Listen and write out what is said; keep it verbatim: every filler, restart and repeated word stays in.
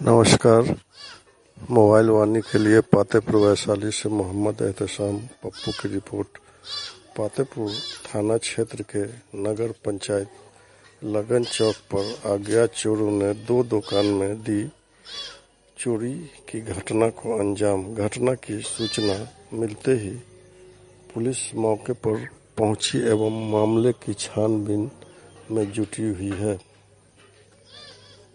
नमस्कार। मोबाइल वाणी के लिए पातेपुर वैशाली से मोहम्मद एहतशाम पप्पू की रिपोर्ट। पातेपुर थाना क्षेत्र के नगर पंचायत लगन चौक पर अज्ञात चोरों ने दो दुकान में दी चोरी की घटना को अंजाम। घटना की सूचना मिलते ही पुलिस मौके पर पहुंची एवं मामले की छानबीन में जुटी हुई है।